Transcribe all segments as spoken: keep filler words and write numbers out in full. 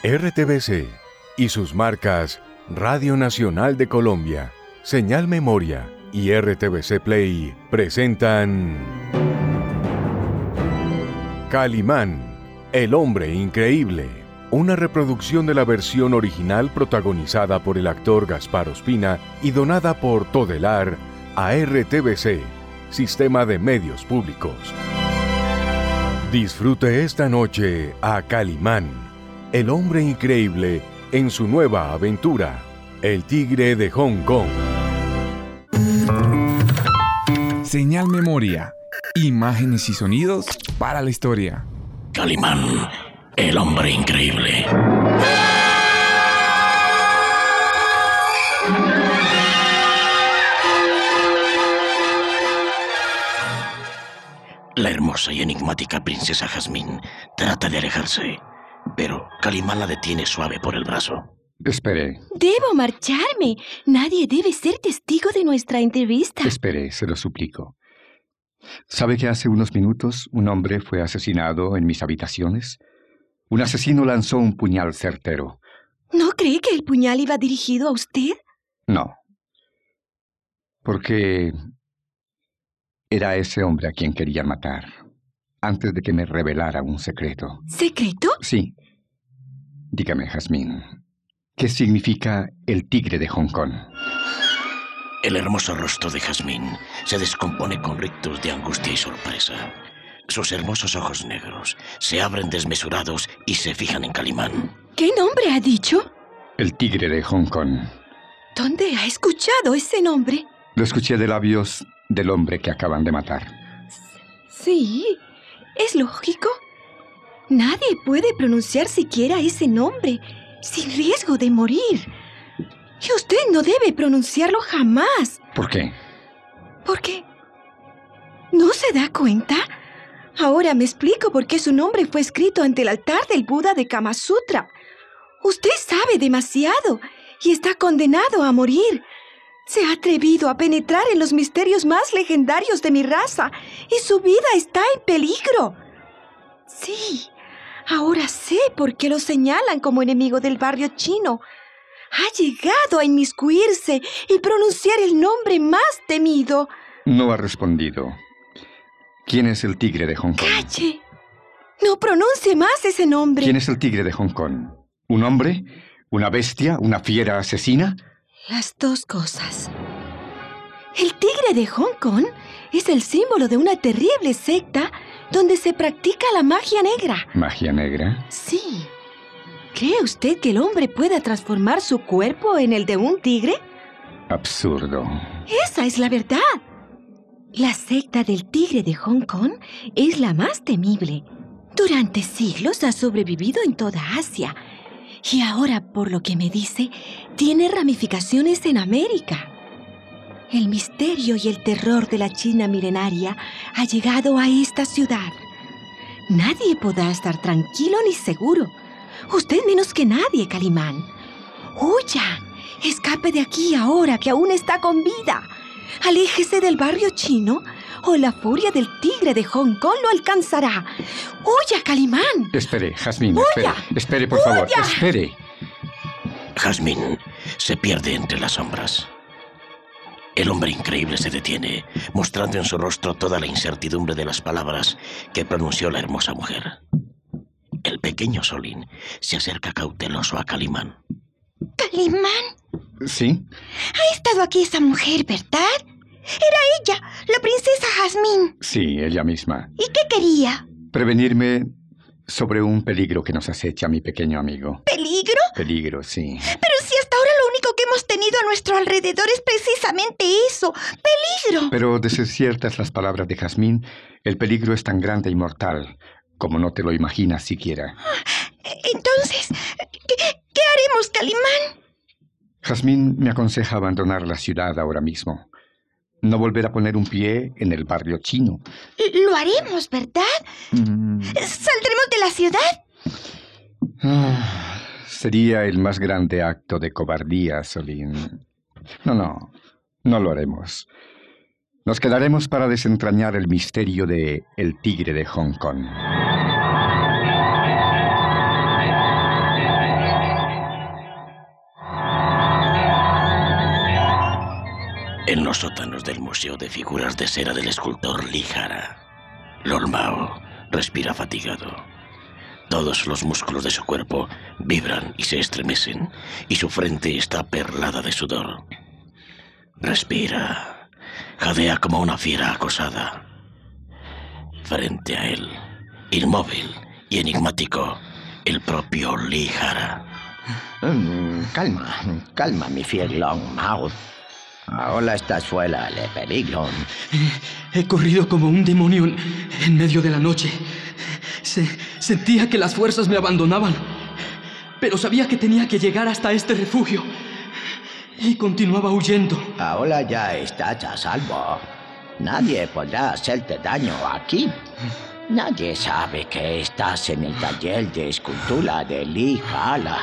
R T V C y sus marcas Radio Nacional de Colombia, Señal Memoria y R T V C Play presentan Calimán, el hombre increíble, una reproducción de la versión original protagonizada por el actor Gaspar Ospina y donada por Todelar a R T V C, Sistema de Medios Públicos. Disfrute esta noche a Calimán, el hombre increíble en su nueva aventura, El Tigre de Hong Kong. Señal Memoria, imágenes y sonidos para la historia. Calimán, el hombre increíble. La hermosa y enigmática princesa Jasmine trata de alejarse, pero Calimán la detiene suave por el brazo. Espere. Debo marcharme. Nadie debe ser testigo de nuestra entrevista. Espere, se lo suplico. ¿Sabe que hace unos minutos un hombre fue asesinado en mis habitaciones? Un asesino lanzó un puñal certero. ¿No cree que el puñal iba dirigido a usted? No. Porque era ese hombre a quien quería matar, antes de que me revelara un secreto. ¿Secreto? Sí. Dígame, Jasmine, ¿qué significa el tigre de Hong Kong? El hermoso rostro de Jasmine se descompone con rictus de angustia y sorpresa. Sus hermosos ojos negros se abren desmesurados y se fijan en Calimán. ¿Qué nombre ha dicho? El tigre de Hong Kong. ¿Dónde ha escuchado ese nombre? Lo escuché de labios del hombre que acaban de matar. Sí, es lógico. Nadie puede pronunciar siquiera ese nombre sin riesgo de morir. Y usted no debe pronunciarlo jamás. ¿Por qué? ¿Por qué? ¿No se da cuenta? Ahora me explico por qué su nombre fue escrito ante el altar del Buda de Kama Sutra. Usted sabe demasiado y está condenado a morir. Se ha atrevido a penetrar en los misterios más legendarios de mi raza y su vida está en peligro. Sí, ahora sé por qué lo señalan como enemigo del barrio chino. Ha llegado a inmiscuirse y pronunciar el nombre más temido. No ha respondido. ¿Quién es el tigre de Hong Kong? ¡Calle! No pronuncie más ese nombre. ¿Quién es el tigre de Hong Kong? ¿Un hombre? ¿Una bestia? ¿Una fiera asesina? Las dos cosas. El tigre de Hong Kong es el símbolo de una terrible secta donde se practica la magia negra. ¿Magia negra? Sí. ¿Cree usted que el hombre pueda transformar su cuerpo en el de un tigre? Absurdo. Esa es la verdad. La secta del tigre de Hong Kong es la más temible. Durante siglos ha sobrevivido en toda Asia. Y ahora, por lo que me dice, tiene ramificaciones en América. El misterio y el terror de la China milenaria ha llegado a esta ciudad. Nadie podrá estar tranquilo ni seguro. Usted menos que nadie, Calimán. ¡Huya! Escape de aquí ahora que aún está con vida. Aléjese del barrio chino o la furia del tigre de Hong Kong lo alcanzará. ¡Huya, Calimán! Espere, Jasmine, ¡Huya! espere. Espere, por ¡Huya! favor, espere. Jasmine se pierde entre las sombras. El hombre increíble se detiene, mostrando en su rostro toda la incertidumbre de las palabras que pronunció la hermosa mujer. El pequeño Solín se acerca cauteloso a Calimán. ¿Calimán? ¿Sí? Ha estado aquí esa mujer, ¿verdad? Era ella, la princesa Jasmine. Sí, ella misma. ¿Y qué quería? Prevenirme sobre un peligro que nos acecha, mi pequeño amigo. ¿Peligro? Peligro, sí. Pero si hasta ahora lo único que hemos tenido a nuestro alrededor es precisamente eso, peligro. Pero de ser ciertas las palabras de Jasmine, el peligro es tan grande y mortal como no te lo imaginas siquiera. Entonces, ¿qué, qué haremos, Calimán? Jasmine me aconseja abandonar la ciudad ahora mismo. No volver a poner un pie en el barrio chino. Lo haremos, ¿verdad? Mm. ¿Saldremos de la ciudad? Ah, sería el más grande acto de cobardía, Solín. No, no, no lo haremos. Nos quedaremos para desentrañar el misterio de El Tigre de Hong Kong. En los sótanos del Museo de Figuras de Cera del escultor Li Hara, Lord Mao respira fatigado. Todos los músculos de su cuerpo vibran y se estremecen, y su frente está perlada de sudor. Respira, jadea como una fiera acosada. Frente a él, inmóvil y enigmático, el propio Li Hara. Mm, calma, calma, mi fiel Long Mao. Ahora estás fuera de peligro. He, he corrido como un demonio en, en medio de la noche. Se, sentía que las fuerzas me abandonaban, pero sabía que tenía que llegar hasta este refugio. Y continuaba huyendo. Ahora ya estás a salvo. Nadie podrá hacerte daño aquí. Nadie sabe que estás en el taller de escultura de Li Hara.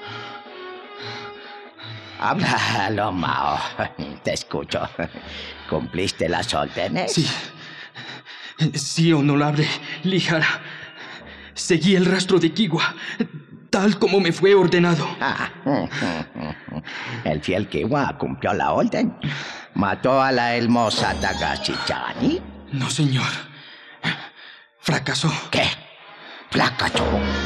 Habla, Long Mao. Te escucho. ¿Cumpliste las órdenes? Sí. Sí, honorable Li Hara. Seguí el rastro de Kiwa, tal como me fue ordenado. Ah, el fiel Kiwa cumplió la orden. ¿Mató a la hermosa Tagashi-chan? No, señor. Fracasó. ¿Qué? ¿Fracasó?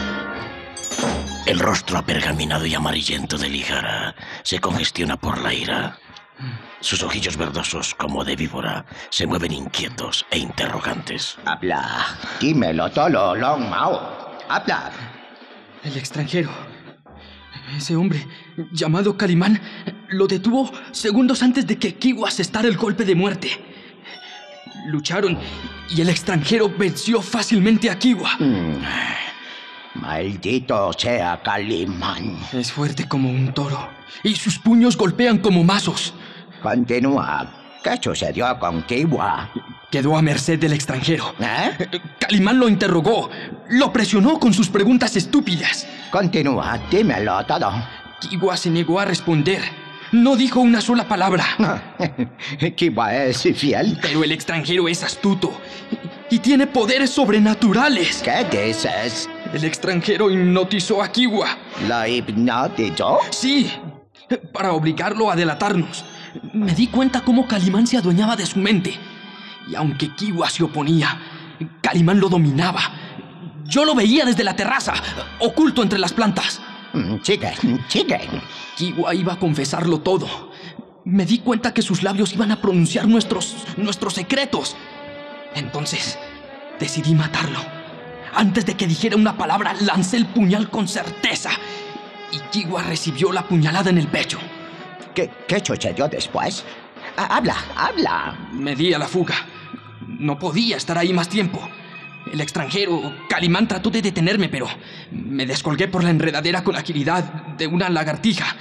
El rostro apergaminado y amarillento de Li Hara se congestiona por la ira. Sus ojillos verdosos, como de víbora, se mueven inquietos e interrogantes. Habla. Dímelo todo, Long Mao. Habla. El extranjero, ese hombre llamado Calimán, lo detuvo segundos antes de que Kiwa asestara el golpe de muerte. Lucharon y el extranjero venció fácilmente a Kiwa. Mm. Maldito sea Calimán. Es fuerte como un toro y sus puños golpean como mazos. Continúa. ¿Qué sucedió con Kiwa? Quedó a merced del extranjero. ¿Eh? Calimán lo interrogó, lo presionó con sus preguntas estúpidas. Continúa, dímelo todo. Kiwa se negó a responder. No dijo una sola palabra. Kiwa es fiel. Pero el extranjero es astuto y tiene poderes sobrenaturales. ¿Qué dices? El extranjero hipnotizó a Kiwa. ¿Lo hipnotizó? Sí, para obligarlo a delatarnos. Me di cuenta cómo Calimán se adueñaba de su mente. Y aunque Kiwa se oponía, Calimán lo dominaba. Yo lo veía desde la terraza, oculto entre las plantas. Sigue, sigue. Kiwa iba a confesarlo todo. Me di cuenta que sus labios iban a pronunciar nuestros, nuestros secretos. Entonces, decidí matarlo. Antes de que dijera una palabra, lancé el puñal con certeza. Y Kiwa recibió la puñalada en el pecho. ¿Qué, qué sucedió después? Habla, habla. Me di a la fuga. No podía estar ahí más tiempo. El extranjero, Calimán, trató de detenerme, pero me descolgué por la enredadera con la agilidad de una lagartija.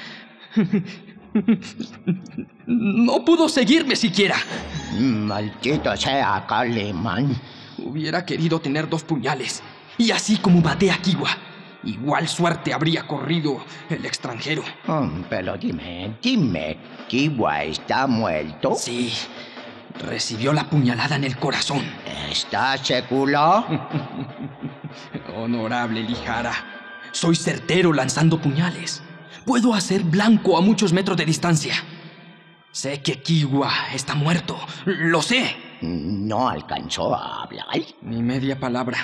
No pudo seguirme siquiera. Maldito sea Calimán. Hubiera querido tener dos puñales. Y así como maté a Kiwa, igual suerte habría corrido el extranjero. Oh, pero dime, dime, ¿Kiwa está muerto? Sí, recibió la puñalada en el corazón. ¿Estás seguro? Honorable Li Hara, soy certero lanzando puñales. Puedo hacer blanco a muchos metros de distancia. Sé que Kiwa está muerto, lo sé. ¿No alcanzó a hablar? Ni media palabra.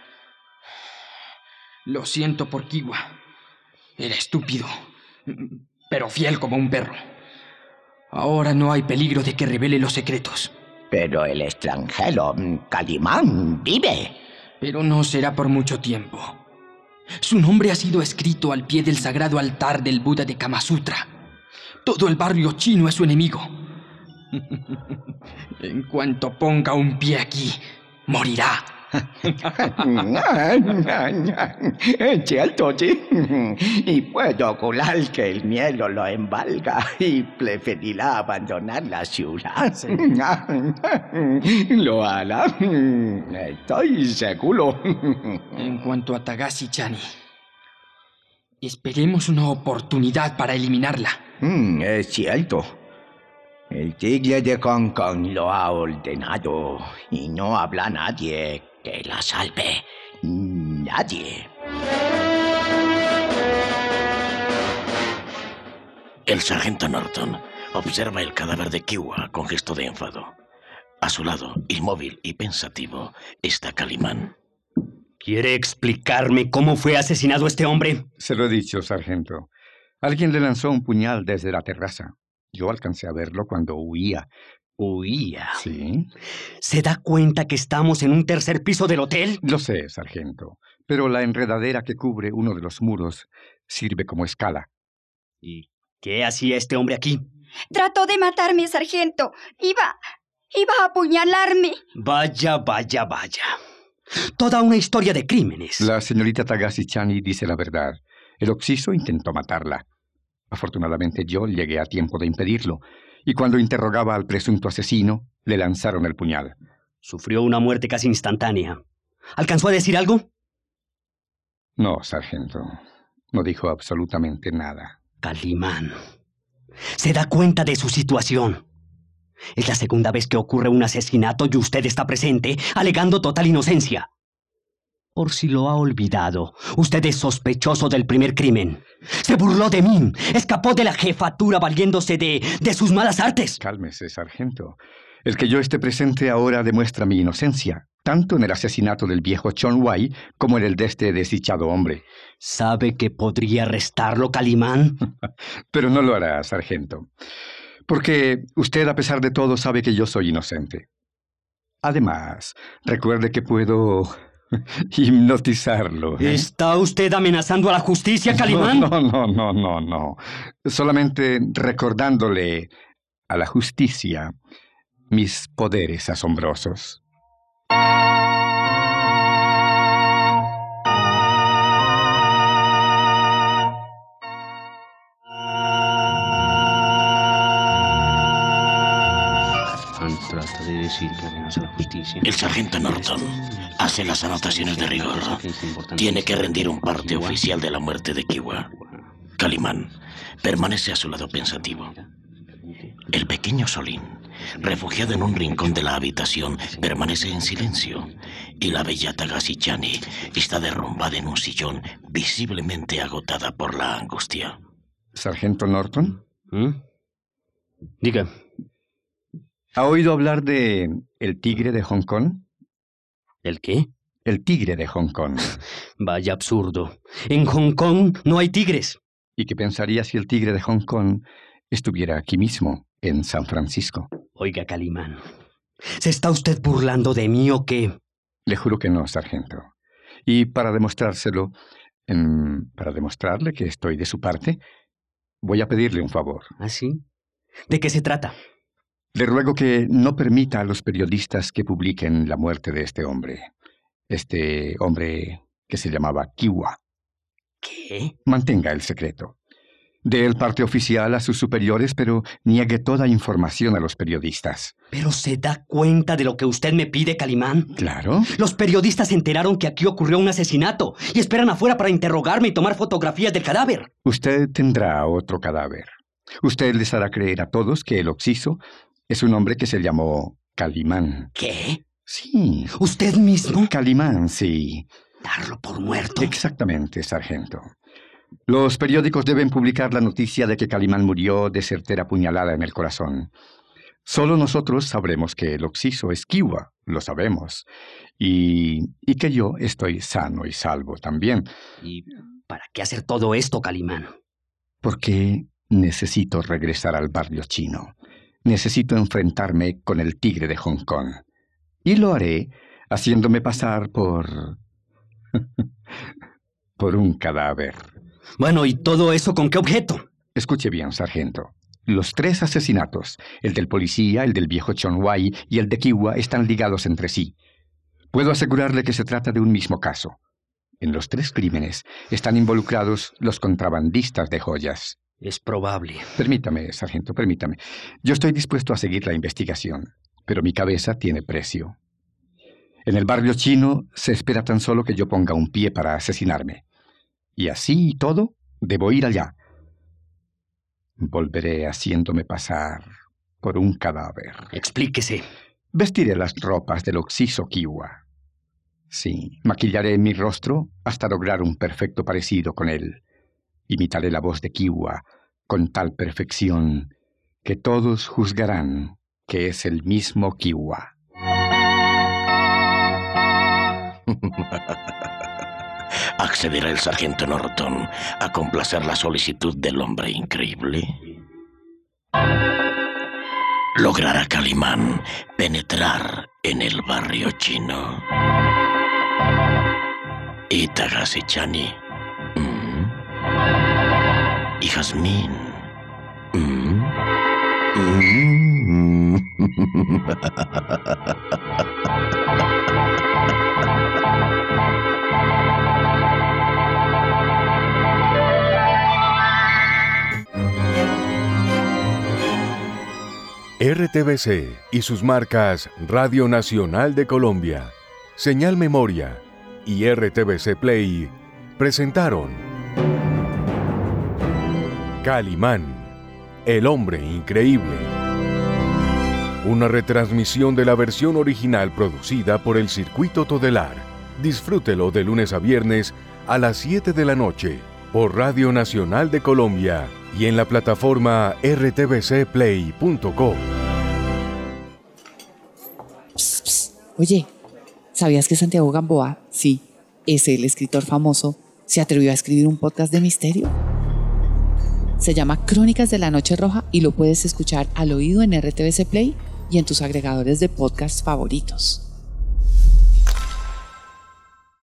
Lo siento por Kiwa. Era estúpido, pero fiel como un perro. Ahora no hay peligro de que revele los secretos. Pero el extranjero, Calimán, vive. Pero no será por mucho tiempo. Su nombre ha sido escrito al pie del sagrado altar del Buda de Kama Sutra. Todo el barrio chino es su enemigo. En cuanto ponga un pie aquí, morirá. Es cierto, sí. Y puedo curar que el miedo lo embarga y preferirá abandonar la ciudad. Sí. Lo hará. Estoy seguro. En cuanto a Tagashi-chan, esperemos una oportunidad para eliminarla. Mm, es cierto. El tigre de Hong Kong lo ha ordenado y no habla nadie que la salve. Nadie. El sargento Norton Observa el cadáver de Kiwa con gesto de enfado. A su lado, inmóvil y pensativo, está Calimán. ¿Quiere explicarme cómo fue asesinado este hombre? Se lo he dicho, sargento. Alguien le lanzó un puñal desde la terraza. Yo alcancé a verlo cuando huía. ¿Huía? Sí. ¿Se da cuenta que estamos en un tercer piso del hotel? Lo sé, sargento. Pero la enredadera que cubre uno de los muros sirve como escala. ¿Y qué hacía este hombre aquí? Trató de matarme, sargento. Iba... iba a apuñalarme. Vaya, vaya, vaya. Toda una historia de crímenes. La señorita Tagashi-Chani dice la verdad. El occiso intentó matarla. Afortunadamente yo llegué a tiempo de impedirlo. Y cuando interrogaba al presunto asesino, le lanzaron el puñal. Sufrió una muerte casi instantánea. ¿Alcanzó a decir algo? No, sargento. No dijo absolutamente nada. Calimán. ¿Se da cuenta de su situación? Es la segunda vez que ocurre un asesinato y usted está presente, alegando total inocencia. Por si lo ha olvidado, usted es sospechoso del primer crimen. Se burló de mí, escapó de la jefatura valiéndose de, de sus malas artes. Cálmese, sargento. El que yo esté presente ahora demuestra mi inocencia, tanto en el asesinato del viejo Chon Wai como en el de este desdichado hombre. ¿Sabe que podría arrestarlo, Calimán? Pero no lo hará, sargento. Porque usted, a pesar de todo, sabe que yo soy inocente. Además, recuerde que puedo hipnotizarlo. ¿eh? ¿Está usted amenazando a la justicia, Calimán? No, no, no, no, no. Solamente recordándole a la justicia mis poderes asombrosos. Trata de decir que amenaza a la justicia. El sargento Norton hace las anotaciones de rigor. Tiene que rendir un parte oficial de la muerte de Kiwa. Calimán permanece a su lado pensativo. El pequeño Solín, refugiado en un rincón de la habitación, permanece en silencio. Y la bella Tagashi-Chani está derrumbada en un sillón, visiblemente agotada por la angustia. ¿Sargento Norton? ¿Mm? Diga. ¿Ha oído hablar de el tigre de Hong Kong? ¿El qué? El tigre de Hong Kong. Vaya absurdo. En Hong Kong no hay tigres. ¿Y qué pensaría si el tigre de Hong Kong estuviera aquí mismo, en San Francisco? Oiga, Calimán, ¿se está usted burlando de mí o qué? Le juro que no, sargento. Y para demostrárselo, em, para demostrarle que estoy de su parte, voy a pedirle un favor. ¿Ah, sí? ¿De qué se trata? Le ruego que no permita a los periodistas que publiquen la muerte de este hombre. Este hombre que se llamaba Kiwa. ¿Qué? Mantenga el secreto. Dé el parte oficial a sus superiores, pero niegue toda información a los periodistas. ¿Pero se da cuenta de lo que usted me pide, Calimán? Claro. Los periodistas se enteraron que aquí ocurrió un asesinato y esperan afuera para interrogarme y tomar fotografías del cadáver. Usted tendrá otro cadáver. Usted les hará creer a todos que el occiso es un hombre que se llamó Calimán. ¿Qué? Sí. ¿Usted mismo? Calimán, sí. Darlo por muerto. Exactamente, sargento. Los periódicos deben publicar la noticia de que Calimán murió de certera puñalada en el corazón. Solo nosotros sabremos que el occiso es Kiwa, lo sabemos. Y, y que yo estoy sano y salvo también. ¿Y para qué hacer todo esto, Calimán? Porque necesito regresar al barrio chino. Necesito enfrentarme con el tigre de Hong Kong. Y lo haré haciéndome pasar por... por un cadáver. Bueno, ¿y todo eso con qué objeto? Escuche bien, sargento. Los tres asesinatos, el del policía, el del viejo Chon Wai y el de Kiwa, están ligados entre sí. Puedo asegurarle que se trata de un mismo caso. En los tres crímenes están involucrados los contrabandistas de joyas. Es probable. Permítame, sargento, permítame. Yo estoy dispuesto a seguir la investigación, pero mi cabeza tiene precio. En el barrio chino se espera tan solo que yo ponga un pie para asesinarme. Y así y todo, debo ir allá. Volveré haciéndome pasar por un cadáver. Explíquese. Vestiré las ropas del occiso Kiwa. Sí, maquillaré mi rostro hasta lograr un perfecto parecido con él. Imitaré la voz de Kiwa con tal perfección que todos juzgarán que es el mismo Kiwa. ¿Accederá el sargento Norton a complacer la solicitud del hombre increíble? ¿Logrará Calimán penetrar en el barrio chino? ¿Y Tagashi Chani? ¿Mm? ¿Y Jazmín? ¿Mm? ¿Mm? R T V C y sus marcas Radio Nacional de Colombia, Señal Memoria y R T V C Play presentaron Calimán, el hombre increíble. Una retransmisión de la versión original producida por el Circuito Todelar. Disfrútelo de lunes a viernes a las siete de la noche por Radio Nacional de Colombia y en la plataforma r t v c play punto com. Psst, psst. Oye, ¿sabías que Santiago Gamboa, sí, ese el escritor famoso, se atrevió a escribir un podcast de misterio? Se llama Crónicas de la Noche Roja y lo puedes escuchar al oído en R T V C Play y en tus agregadores de podcast favoritos.